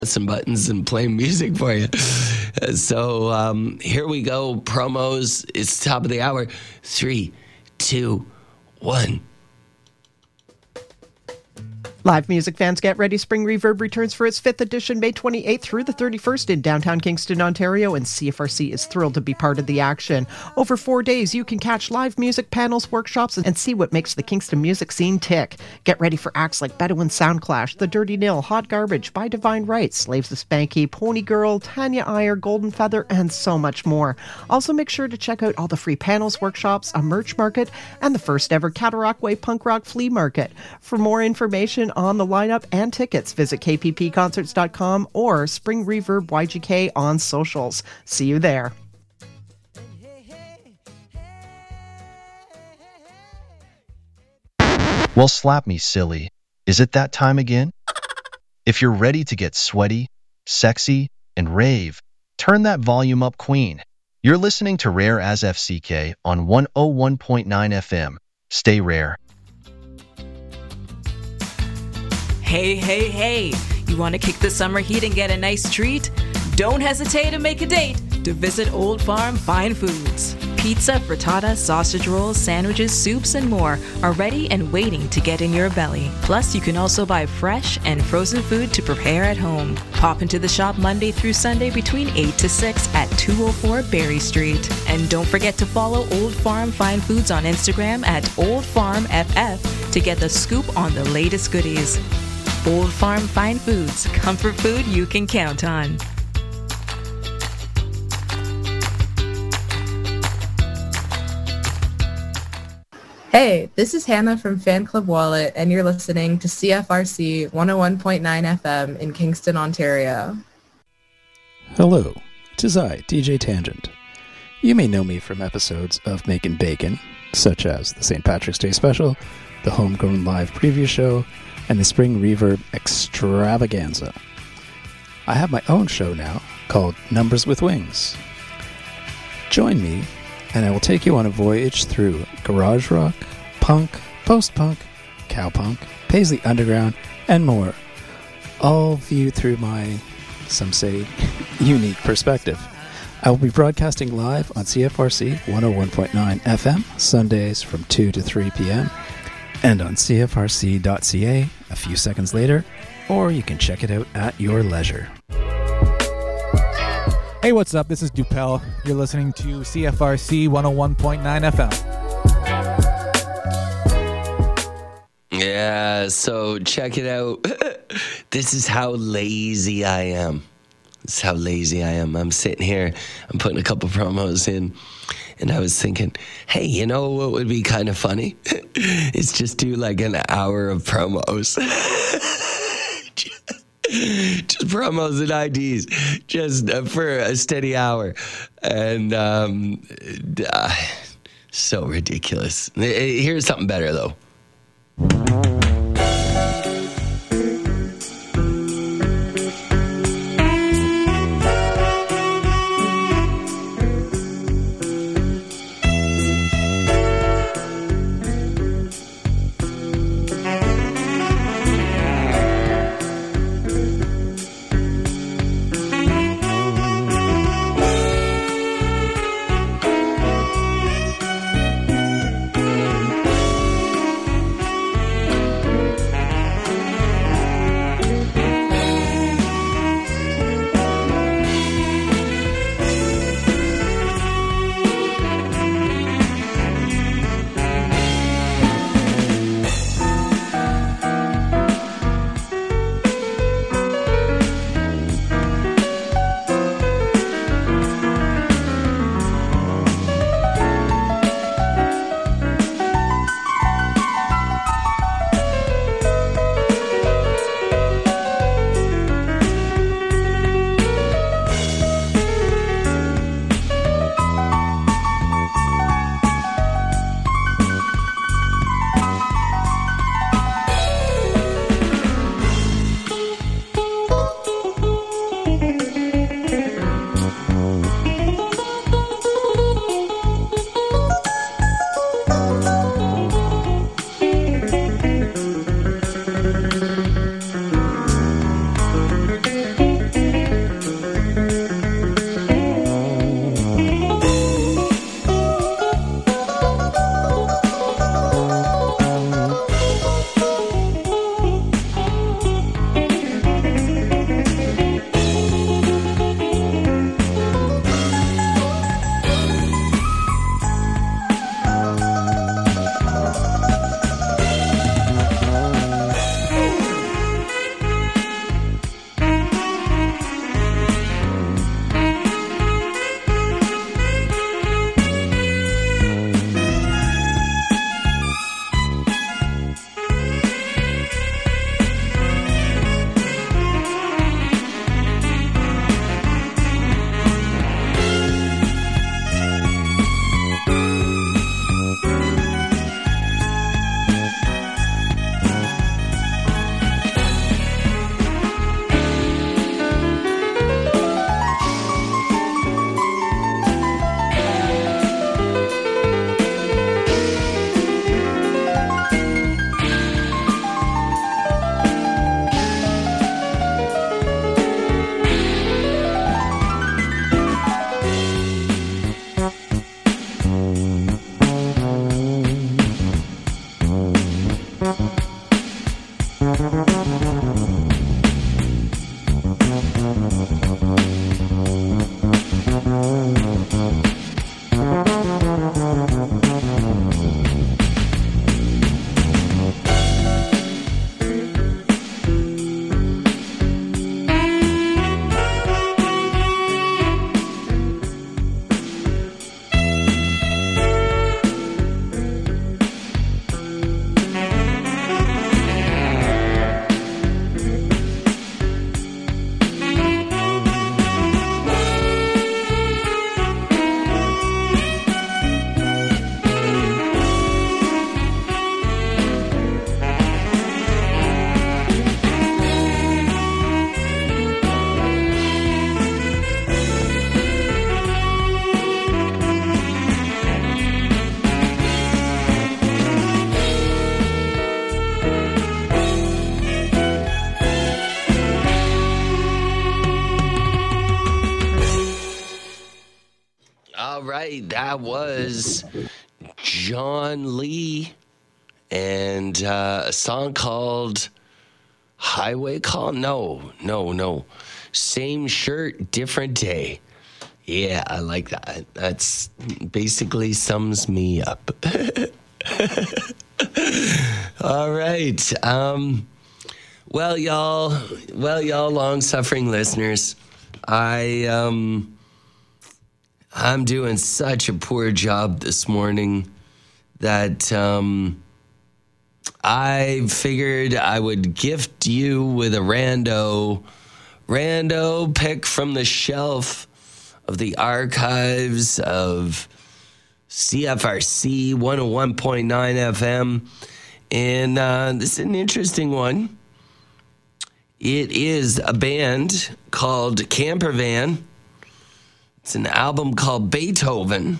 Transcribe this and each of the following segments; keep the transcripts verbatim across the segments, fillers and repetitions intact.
some buttons and play music for you. So um, here we go. Promos. It's top of the hour. Three, two, one. Live music fans, get ready. Spring Reverb returns for its fifth edition May twenty-eighth through the thirty-first in downtown Kingston, Ontario, and C F R C is thrilled to be part of the action. Over four days, you can catch live music panels, workshops, and see what makes the Kingston music scene tick. Get ready for acts like Bedouin Soundclash, The Dirty Nil, Hot Garbage, By Divine Rights, Slaves of Spanky, Pony Girl, Tanya Iyer, Golden Feather, and so much more. Also, make sure to check out all the free panels, workshops, a merch market, and the first ever Cataract Way Punk Rock Flea Market. For more information on the lineup and tickets, visit k p p concerts dot com or Spring Reverb Y G K on socials. See you there. Well, slap me, silly. Is it that time again? If you're ready to get sweaty, sexy, and rave, turn that volume up, queen. You're listening to Rare as F C K on one oh one point nine F M. Stay rare. Hey, hey, hey! You want to kick the summer heat and get a nice treat? Don't hesitate to make a date to visit Old Farm Fine Foods. Pizza, frittata, sausage rolls, sandwiches, soups, and more are ready and waiting to get in your belly. Plus, you can also buy fresh and frozen food to prepare at home. Pop into the shop Monday through Sunday between eight to six at two oh four Berry Street. And don't forget to follow Old Farm Fine Foods on Instagram at Old Farm F F to get the scoop on the latest goodies. Old Farm Fine Foods, comfort food you can count on. Hey, this is Hannah from Fan Club Wallet, and you're listening to C F R C one oh one point nine F M in Kingston, Ontario. Hello, 'tis I, D J Tangent. You may know me from episodes of Makin' Bacon, such as the Saint Patrick's Day Special, the Homegrown Live Preview Show, and the Spring Reverb Extravaganza. I have my own show now called Numbers with Wings. Join me, and I will take you on a voyage through garage rock, punk, post-punk, cowpunk, Paisley Underground, and more, all viewed through my, some say, unique perspective. I will be broadcasting live on C F R C one oh one point nine F M, Sundays from two to three p.m., and on C F R C dot C A a few seconds later, or you can check it out at your leisure. Hey, what's up? This is Dupel. You're listening to C F R C one oh one point nine F M. Yeah, so check it out. This is how lazy I am. This is how lazy I am. I'm sitting here, I'm putting a couple promos in, and I was thinking, hey, you know what would be kind of funny? It's just do like an hour of promos. Just promos and I Ds, just uh, for a steady hour. And um, uh, so ridiculous. Here's something better, though. All right, that was John Lee and uh, a song called Highway Call. No, no, no. Same shirt, different day. Yeah, I like that. That's basically sums me up. All right. Um, well, y'all, well, y'all long-suffering listeners, I, um, I'm doing such a poor job this morning that, um, I figured I would gift you with a rando, rando pick from the shelf of the archives of C F R C one oh one point nine F M. And uh, this is an interesting one. It is a band called Campervan. It's an album called Beethoven.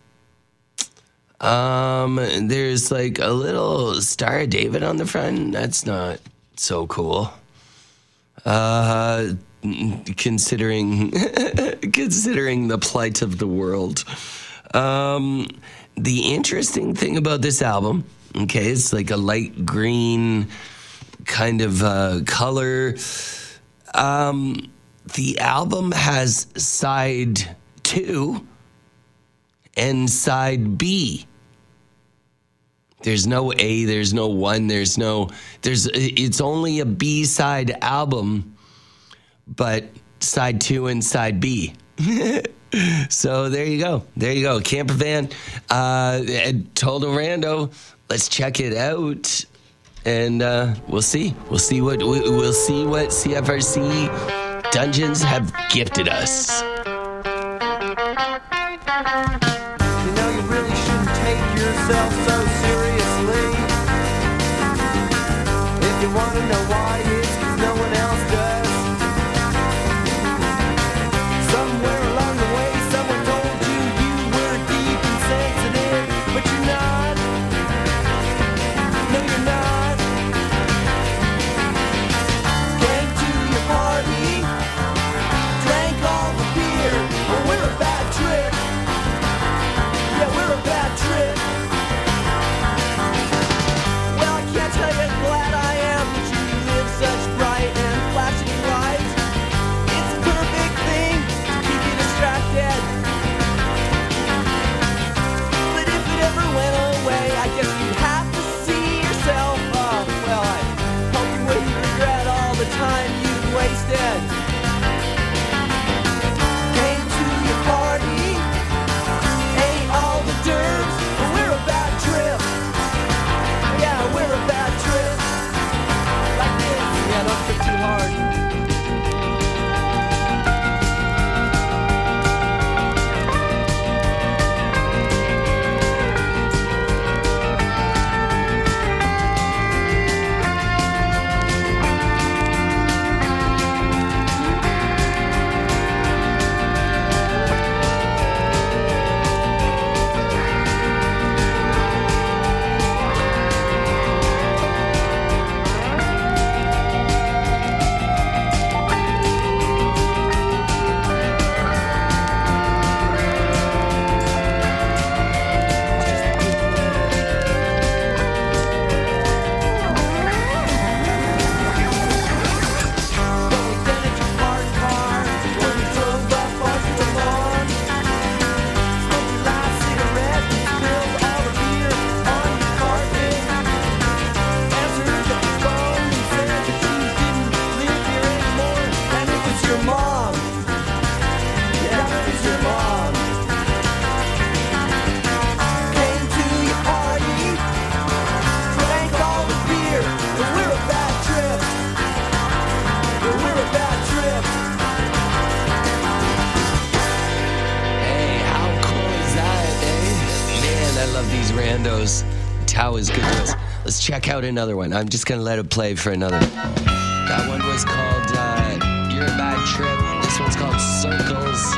Um, there's like a little Star of David on the front. That's not so cool. Uh, considering considering the plight of the world. Um, the interesting thing about this album, okay, it's like a light green kind of uh, color. Um, the album has side two and side B. There's no A, there's no one, there's no, there's, it's only a B-side album, but side two and side B. So there you go. There you go. Campervan, uh, Total Rando. Let's check it out. And uh, we'll see. We'll see what, we'll see what C F R C Dungeons have gifted us. You know, you really shouldn't take yourself so seriously. If you want to know why, it's 'cause no one else does. Somewhere along the way, someone told you you were deep and sensitive, but you're not. No, you're not. Came to your party, drank all the beer. Well, we're a bad trip. Yeah, we're a bad trip. Well, I can't tell you how glad I am that you live such bright and flashing lights. It's a perfect thing to keep you distracted. But if it ever went away, I guess you'd have to see yourself. Oh, well, I hope you wouldn't regret all the time you've wasted. Came to your party, ate all the dirt, but we're a bad trip. Yeah, we're a bad trip. Like this. Yeah, don't trip too hard. Randos. Tao is good to us. Let's check out another one. I'm just going to let it play for another. That one was called uh, You're a Bad Trip. This one's called Circles.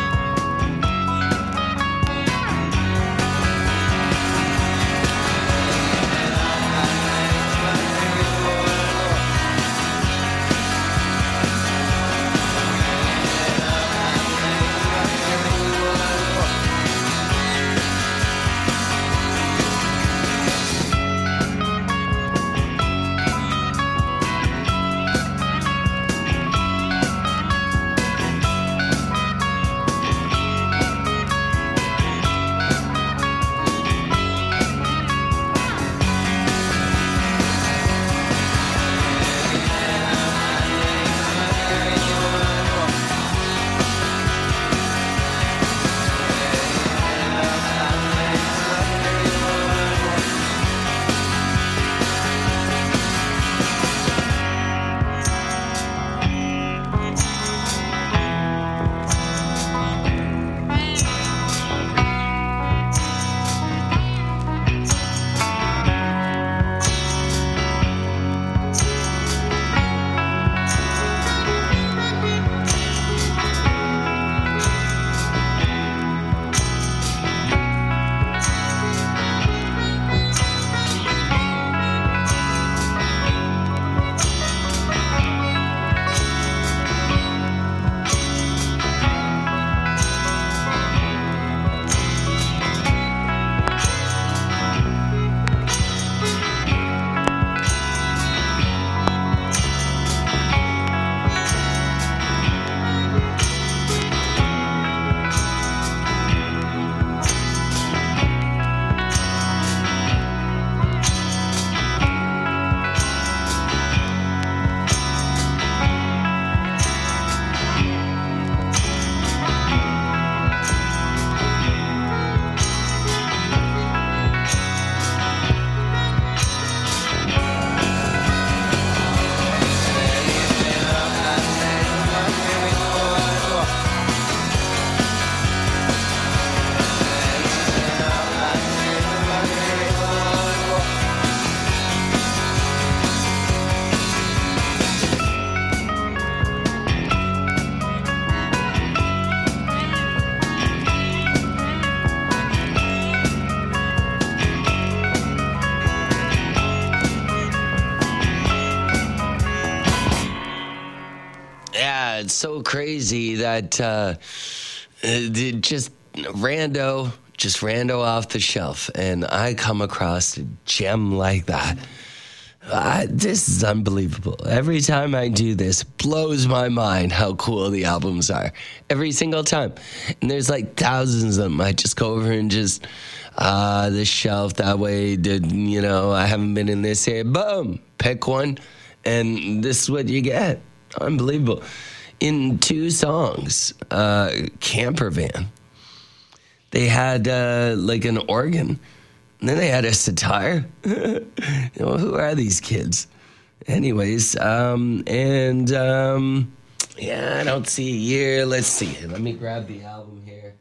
crazy that uh, it just rando, just rando off the shelf, and I come across a gem like that. I, this is unbelievable. Every time I do this, blows my mind how cool the albums are. Every single time. And there's like thousands of them. I just go over and just, uh, this shelf that way, did, you know, I haven't been in this area. Boom, pick one. And this is what you get. Unbelievable. In two songs, uh, Camper Van, they had uh, like an organ. And then they had a sitar. You know, who are these kids? Anyways, um, and um, yeah, I don't see a year. Let's see. Let me grab the album here.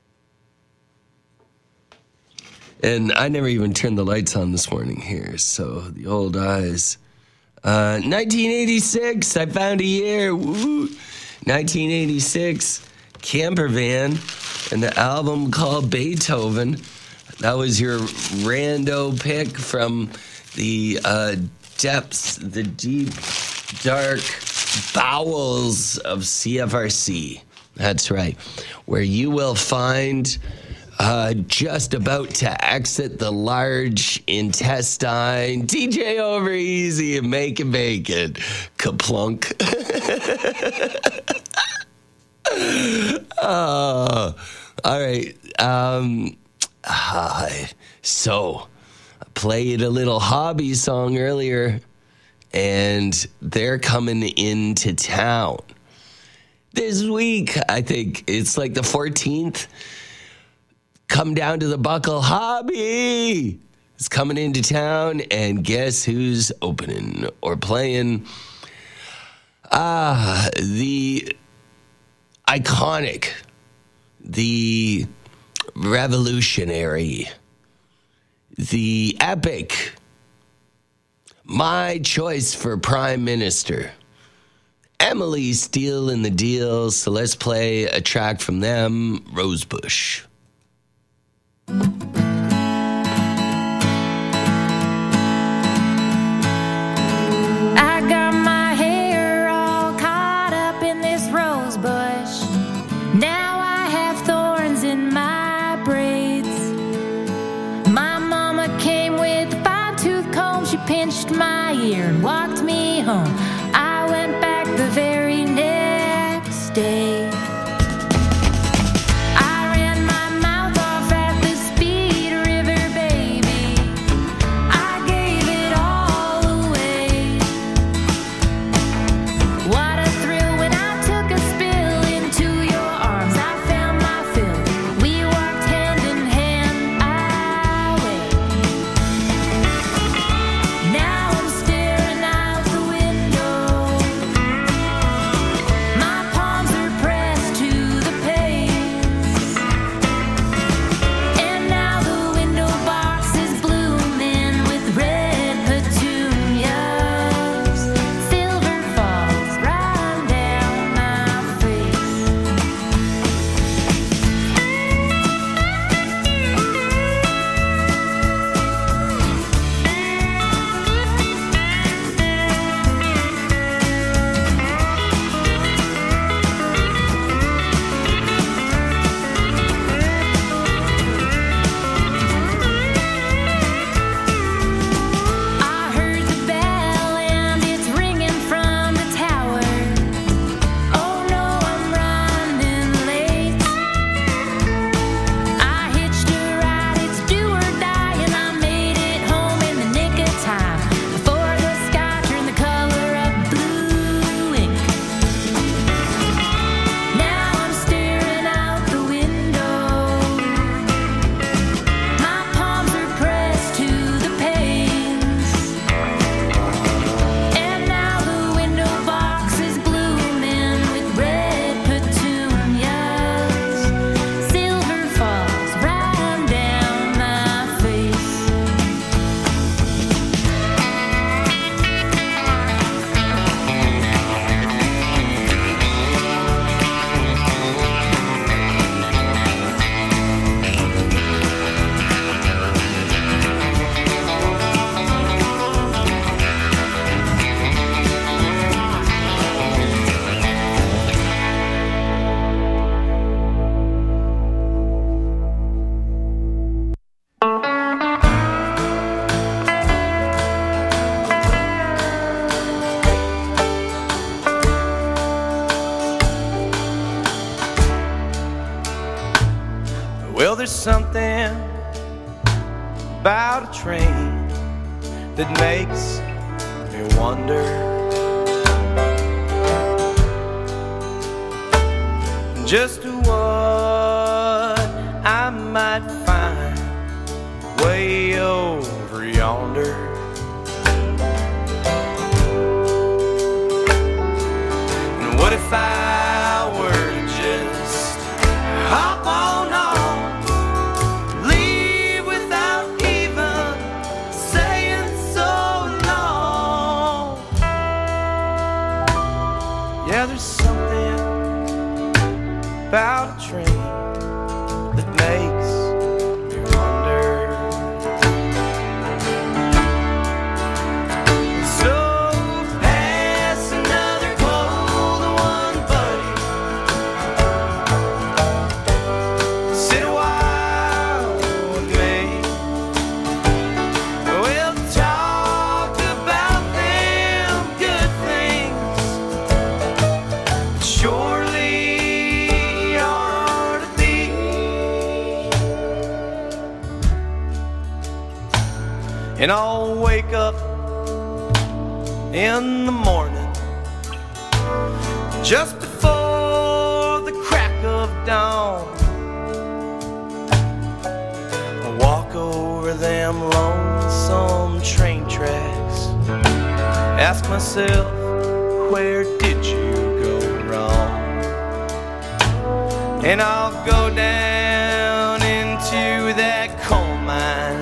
And I never even turned the lights on this morning here, so the old eyes. Uh, nineteen eighty-six, I found a year. Woo! nineteen eighty-six, Camper Van, and the album called Beethoven. That was your rando pick from the uh, depths, the deep, dark bowels of C F R C. That's right. Where you will find uh, just about to exit the large intestine. D J Over Easy and Making Bacon. Kaplunk. Oh, all right. Um... Hi. So, I played a little hobby song earlier, and they're coming into town this week. I think it's like the fourteenth. Come down to the Buckle Hobby. It's coming into town, and guess who's opening or playing? Ah, the iconic, the revolutionary, the epic, my choice for prime minister, Emily Steele and the Deal. So let's play a track from them, Rosebush. I got my hair all caught up in this rose bush. Now I have thorns in my braids. My mama came with a fine-tooth comb. She pinched my ear and walked me home. I went back the very next day. I ran my there's something about a train that makes me wonder. Just what I might find way over yonder. And what if I were to just hop on off, leave without even saying so long? Yeah, there's something about a train that makes me wonder. So pass another cold one, buddy. Sit a while with me. We'll talk about them good things. Surely and I'll wake up in the morning just before the crack of dawn. I'll walk over them lonesome train tracks, ask myself, where did you go wrong? And I'll go down into that coal mine,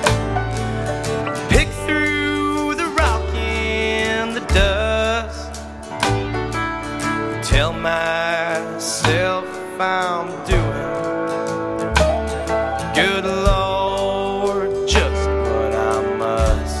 tell myself I'm doing good, Lord, just what I must.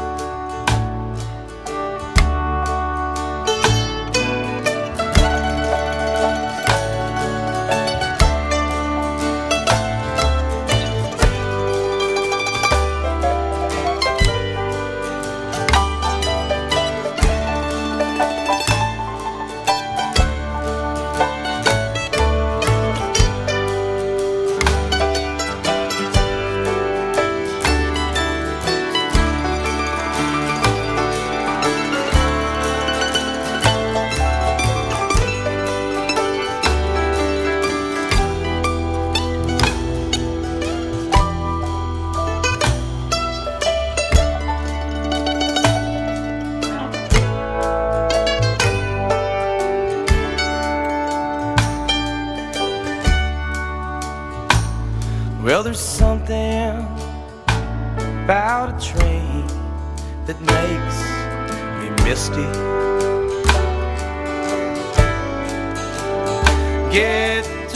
Well, there's something about a train that makes me misty. Get to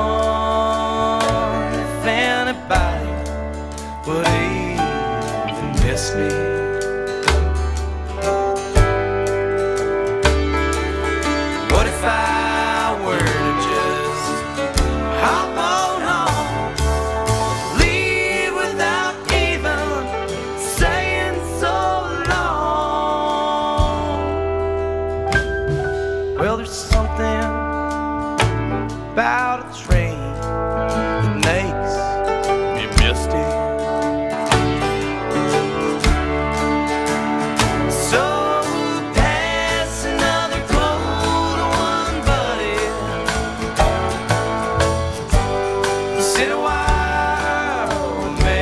one if anybody would even miss me. What if I were to just hop on? About a train that makes me misty. So pass another cold one, buddy. Sit a while with me.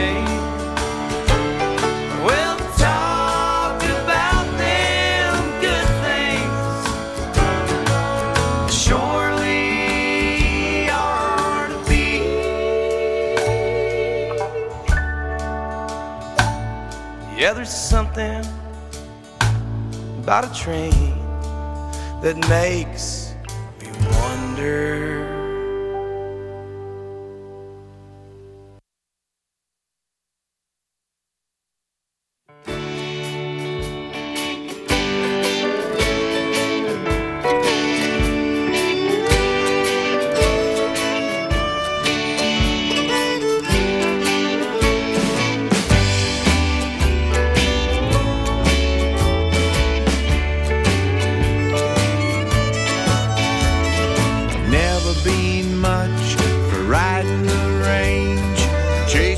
We'll talk about them good things. Surely yeah, there's something about a train that makes me wonder.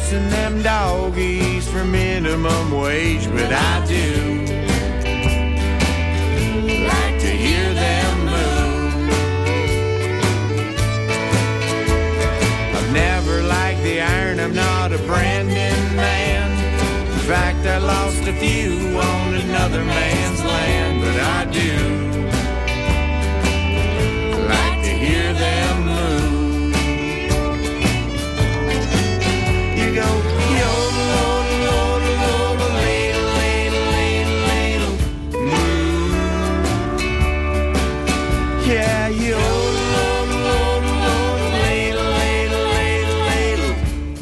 chasing them doggies for minimum wage, but I do like to hear them move. I've never liked the iron, I'm not a Brandon man. In fact, I lost a few on another man's land, but I do like to hear them move. You go, yodel, yodel, yodel, yodel, ladle, ladle, ladle, ladle, move. Yeah, yodel, yodel, yodel, yodel, ladle, ladle, ladle, ladle,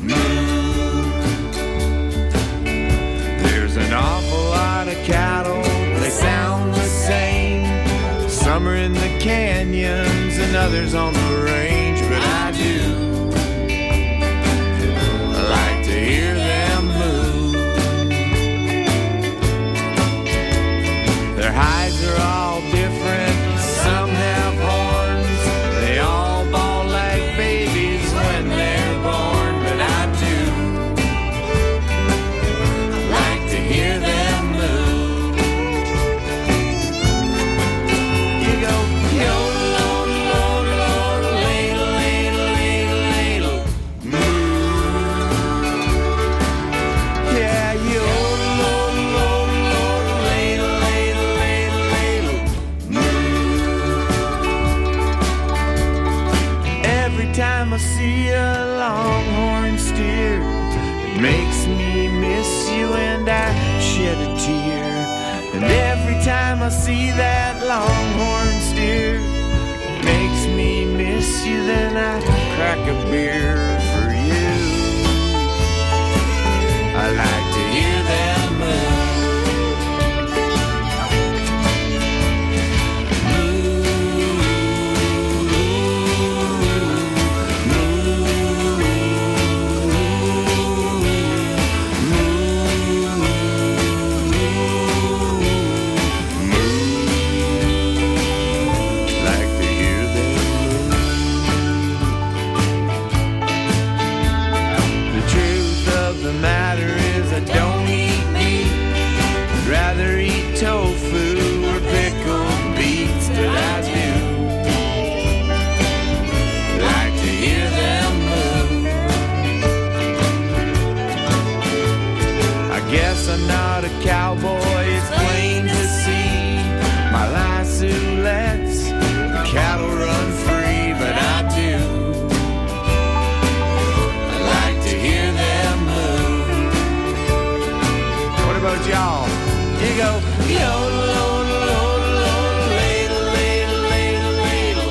move. There's an awful lot of cattle, they sound the same. Some are in the canyons and others on the range, but I do like to hear them move. Their hides are all different, some have horns. They all bawl like babies when they're born, but I do like to hear them move. You go, yodel, yodel, yodel, yodel, ladle, ladle, ladle, ladle, move. Yeah, yodel, yodel, yodel, yodel, ladle, ladle, ladle, ladle, move. Every time I see a longhorn steer, it makes me miss you and I shed a tear. And every time I see that longhorn steer, it makes me miss you, then I crack a beer for you. I like to hear them move. Like to hear them move. The truth of the matter is I don't eat meat. I'd rather eat tofu or pickled beets, but I do like to hear them move. I guess I'm not a cowboy, it's plain to see. My lasso lets the cattle run free, but I do like to hear them move. What about y'all? You go, yodel, yodel, yodel, yodel, ladle, ladle, ladle, ladle,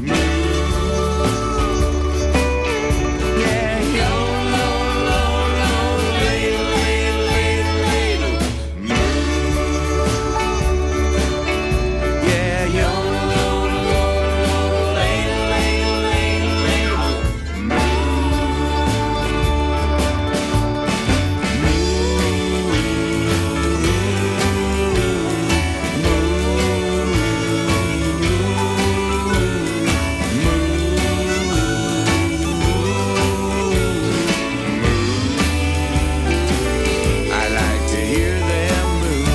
move. Yeah, yodel, yodel, yodel, yodel, ladle, ladle, ladle, ladle, move. Yeah, yodel, yodel, yodel, yodel, ladle, ladle, ladle, ladle, I like to hear them move.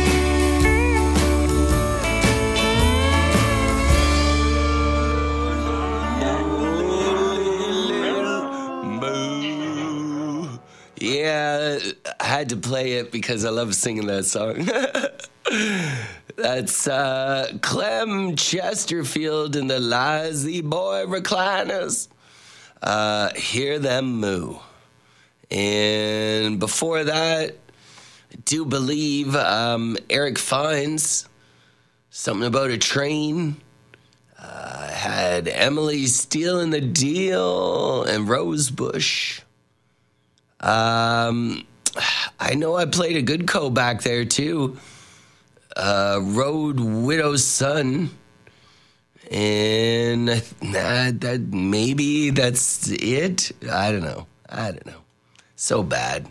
Moo. Yeah, I had to play it because I love singing that song. That's uh, Clem Chesterfield and the Lazy Boy Recliners. Uh, Hear Them Moo. And before that, I do believe um, Eric Fines, Something About a Train. Uh, had Emily Stealing the Deal and Rosebush. Um, I know I played a good co back there too. Uh, Road Widow's Son. And uh, nah, that maybe that's it. I don't know. I don't know. So bad.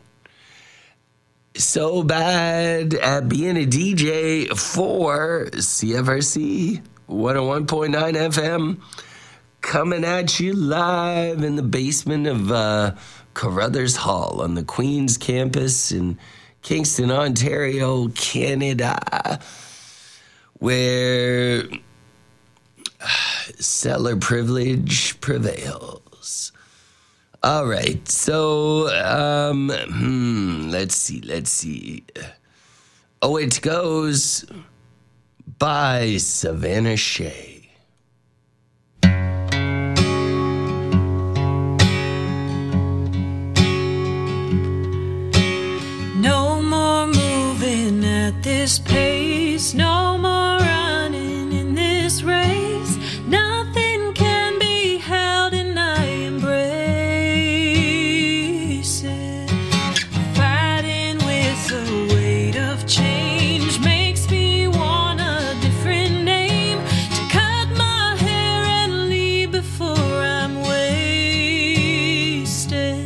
So bad at being a D J for C F R C one oh one point nine F M. coming at you live in the basement of uh, Carruthers Hall on the Queen's campus in Kingston, Ontario, Canada, where cellar privilege prevails. All right, so um, hmm, let's see, let's see. Oh, it goes by Savannah Shea. No more moving at this pace, no more running in this race. Nothing can be held and I embrace it. Fighting with the weight of change makes me want a different name to cut my hair and leave before I'm wasted.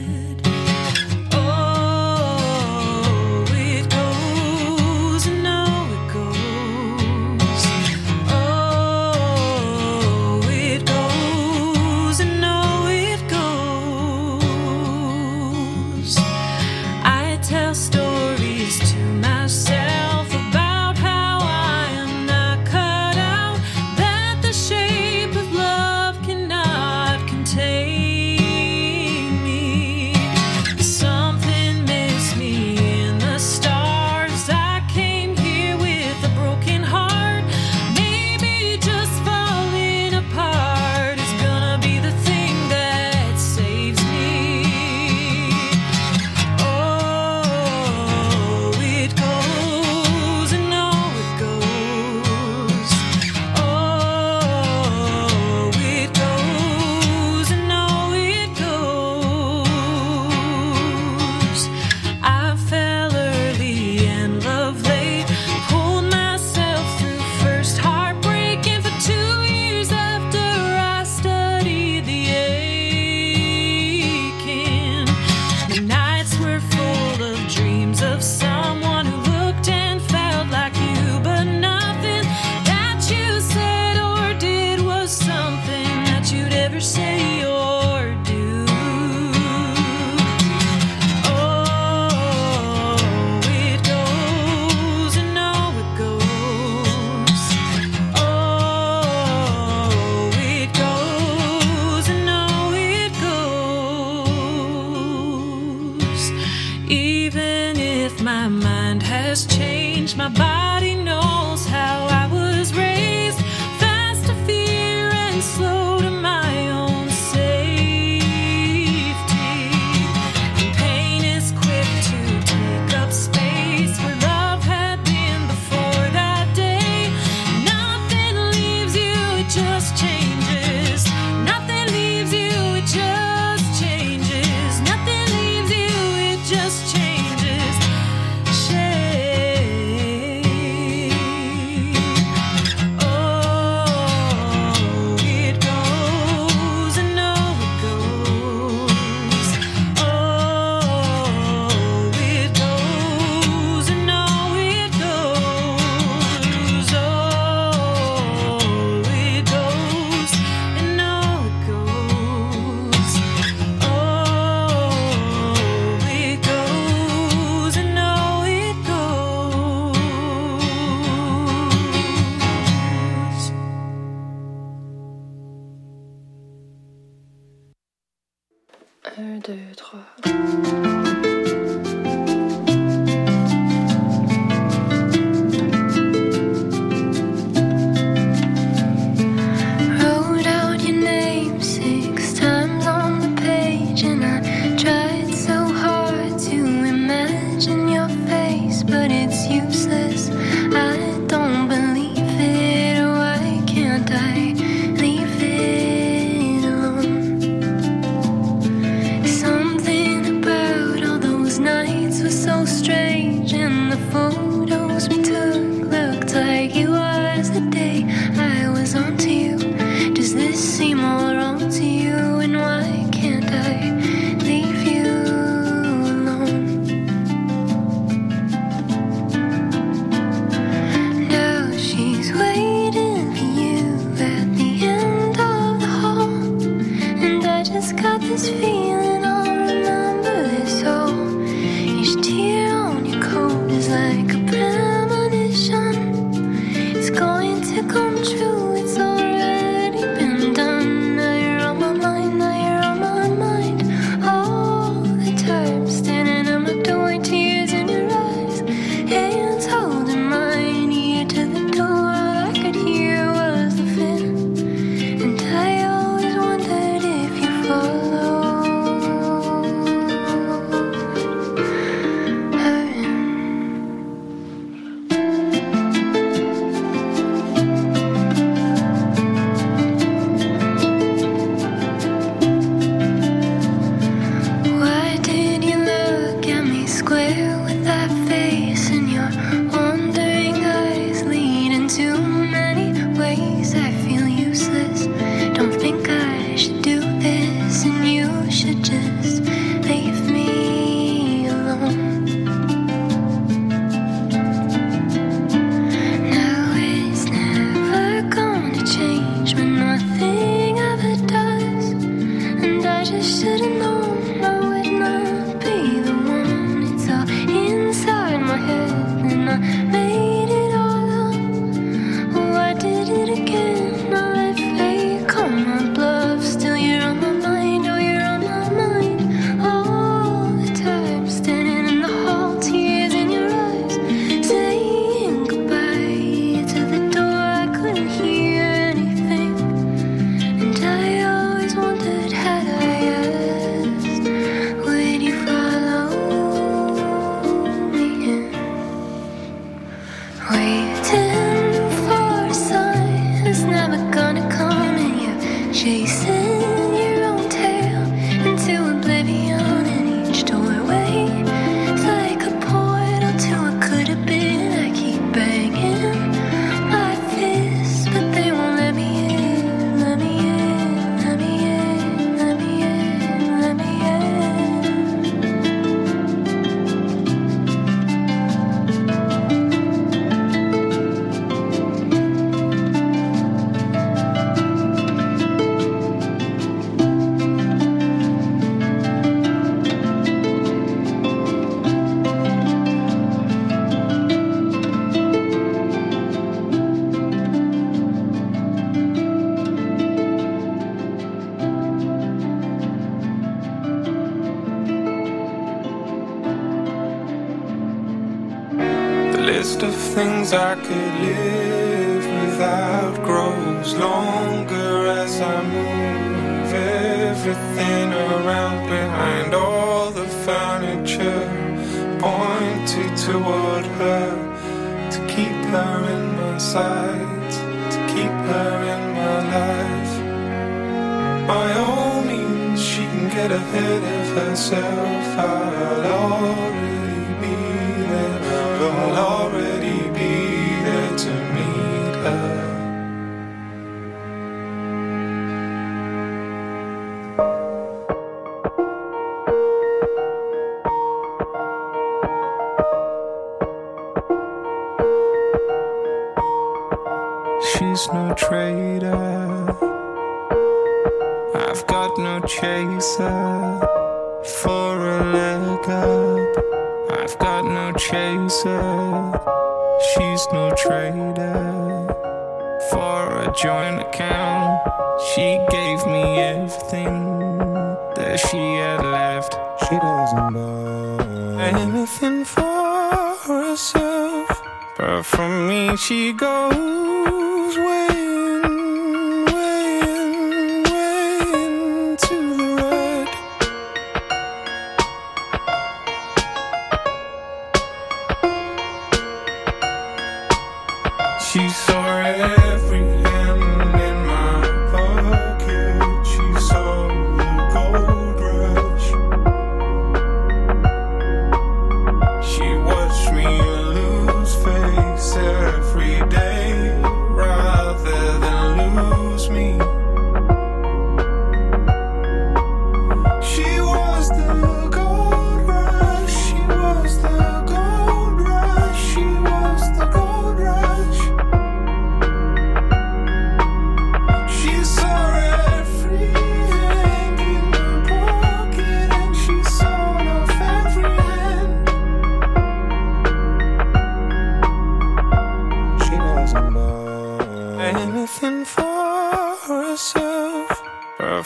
un, deux, trois. Wrote out your name six times on the page, and I tried so hard to imagine your face, but it's useless. I don't believe it. Why can't I leave it alone? Something about all the just got this feeling I'll remember this all. Each tear on your coat is like a premonition. It's going to come true, it's already been done. Now you're on my mind, now you're on my mind. All the time, standing at my door, tears in your eyes, hands holding mine, ear to the door. All I could hear was the fin, and I always wondered if you follow her in. Why did you look at me square with that face and your wandering eyes lead in too many ways? I feel useless, don't think I should do this, and you should just leave me alone. Now it's never gonna change, but nothing ever does, and I just should've known I would not be the one. It's all inside my head, and I made it all up. Oh, I did it again. I let fate call my bluff. Still, you're on my mind. Oh, you're on my mind all the time. Standing in the hall, tears in your eyes, saying goodbye to the door. I couldn't hear anything, and I always wondered, had I asked, would you follow me in? Waiting for a sign that's never gonna come, and you're chasing your own tail into oblivion, and each doorway is like a portal to what could have been. I keep banging my fists, but they won't let me in. Let me in, let me in, let me in, let me The list of things I could live without grows longer as I move everything around. Behind all the furniture pointed toward her, to keep her in my sights, to keep her in my life. By all means, she can get ahead of herself. I'll already be there. I'll already be there to meet her. She's no traitor, I've got no chaser for a leg up. I've got no chaser, she's no trader for a joint account. She gave me everything that she had left. She doesn't buy anything for herself, but from me she goes weighing, weighing, weighing to the red. She saw every hand in my pocket. She saw the gold rush. She watched me lose face every day, rather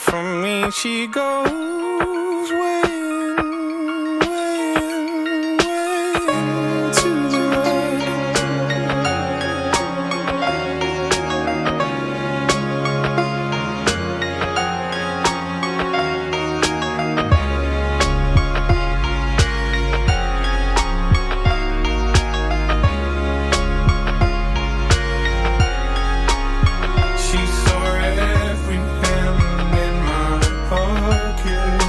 from me she goes, weighing, weighing, weighing to the right. She saw every hand in my pocket.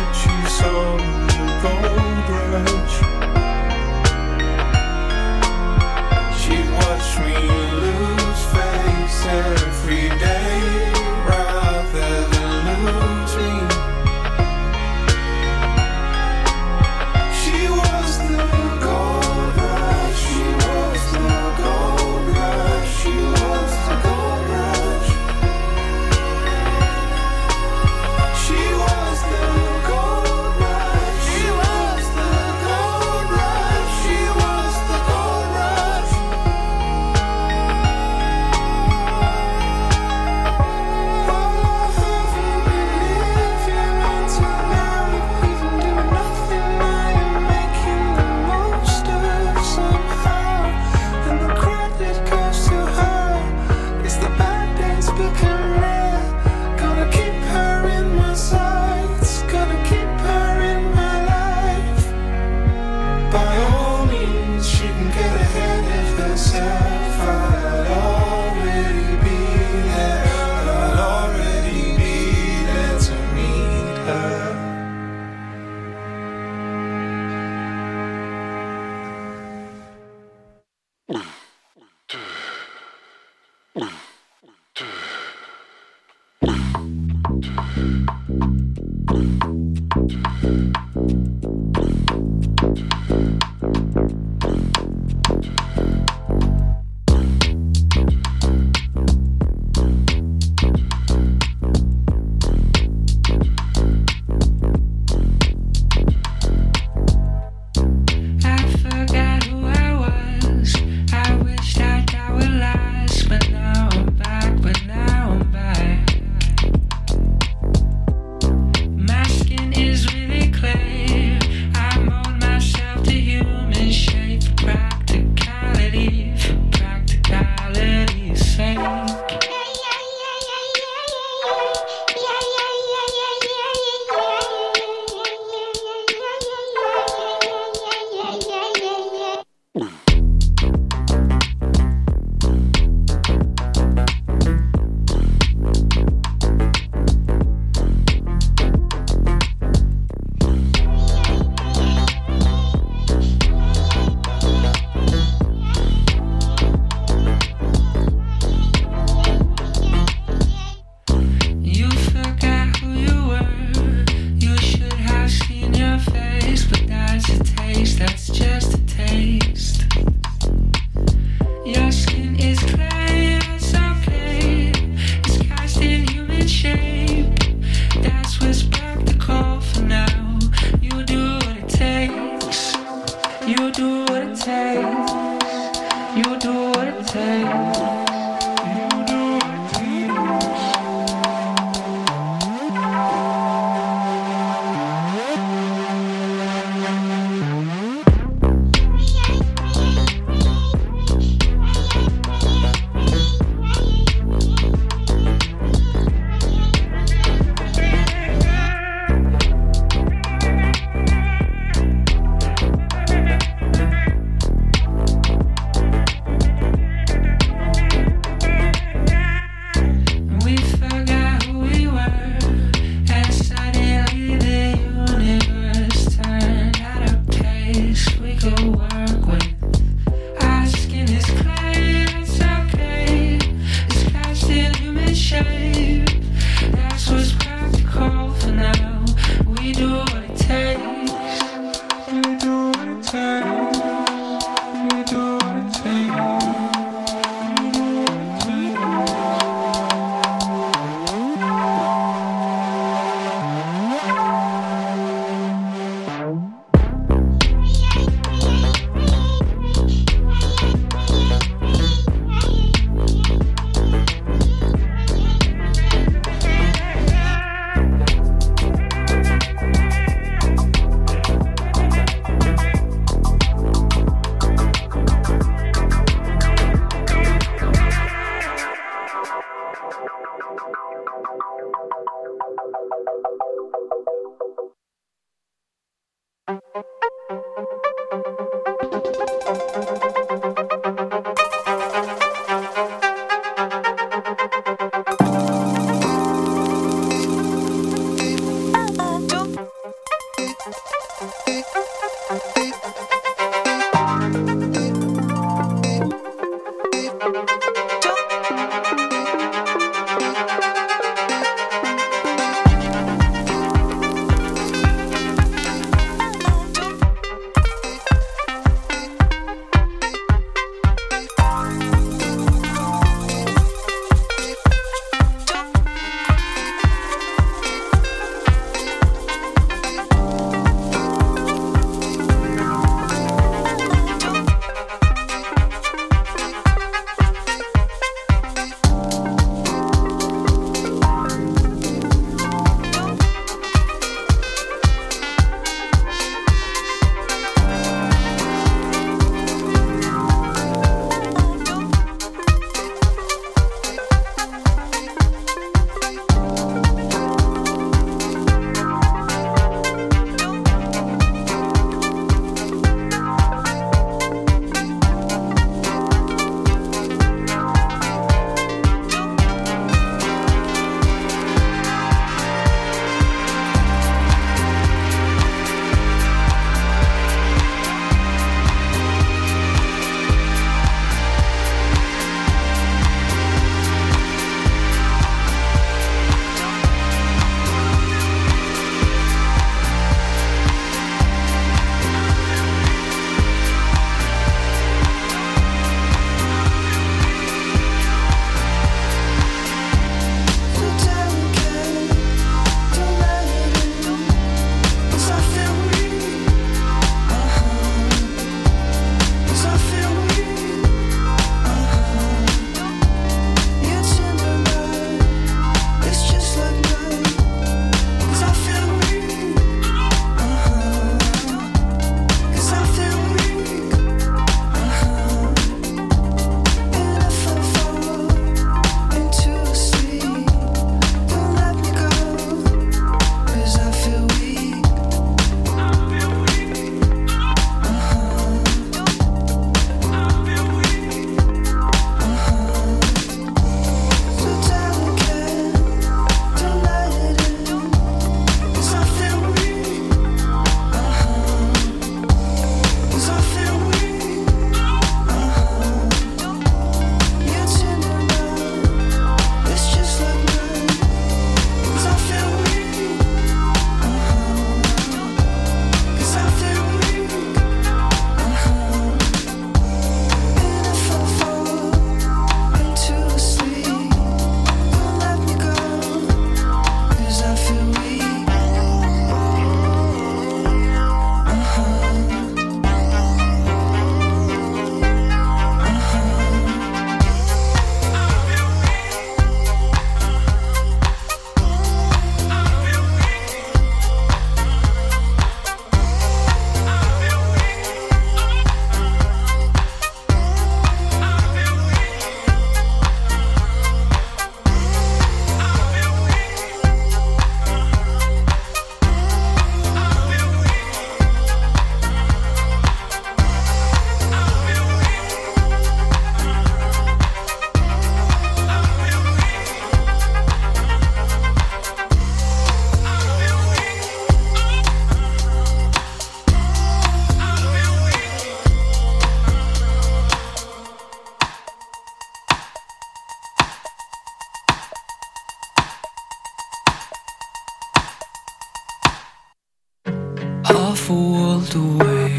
a world away.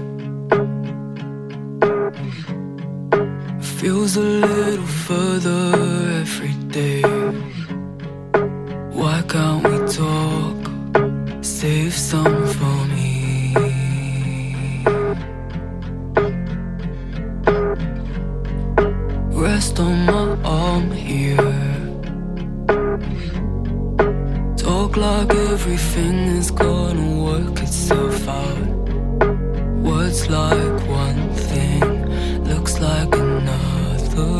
Feels a little further every day. Why can't we talk? Save some for me. Rest on my arm here. Talk like everything is gonna work itself out. Words like one thing, looks like another.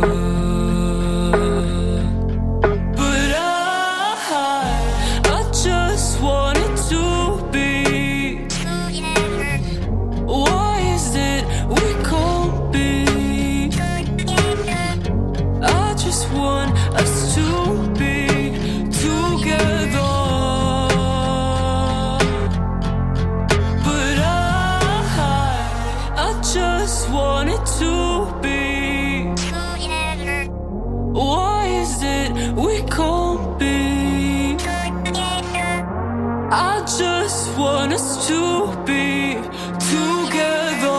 But I, I just wanted to be. Why is it we can't be? I just want us to be together. But I, I just wanted to be. Why is it we can't be? I just want us to be together.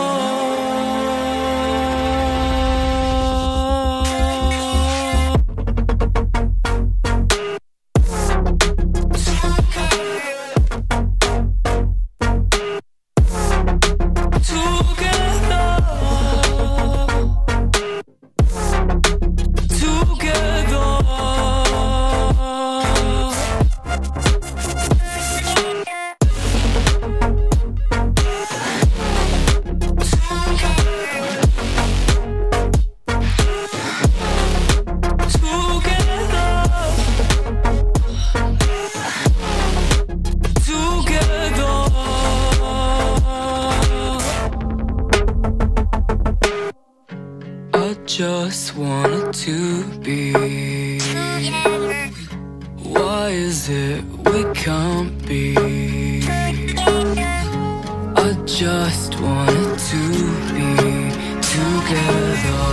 Just wanted to be. Why is it we can't be? I just wanted to be together.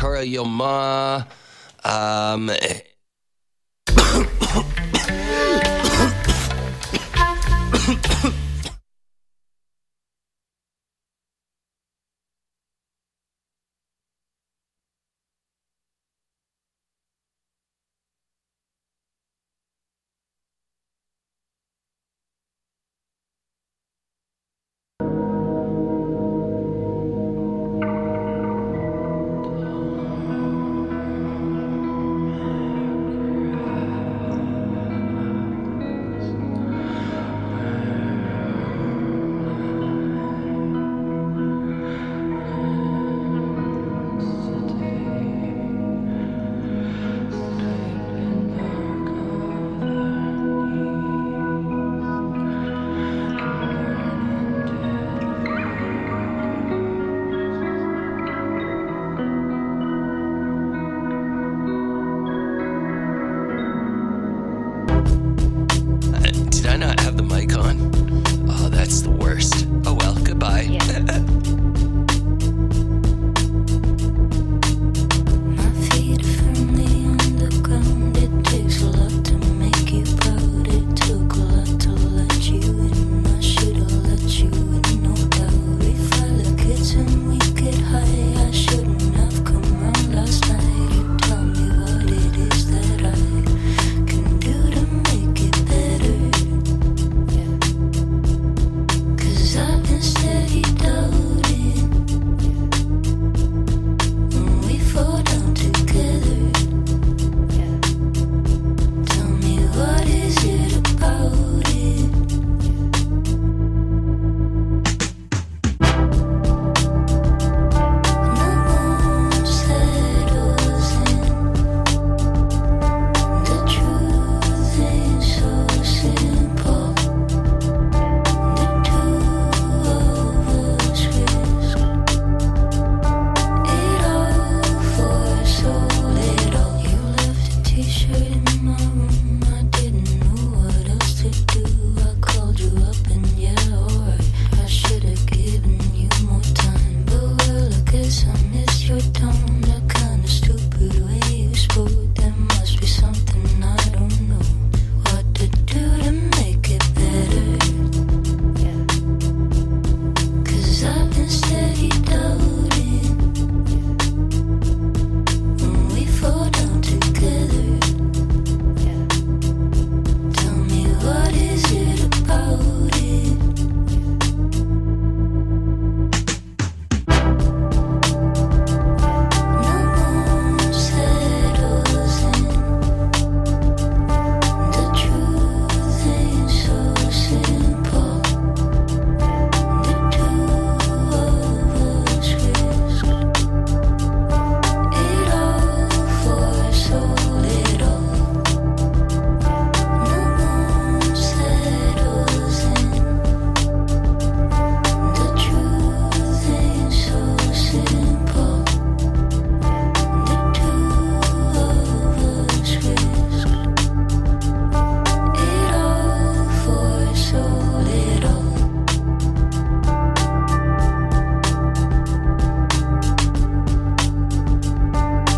Tora Yoma. Um,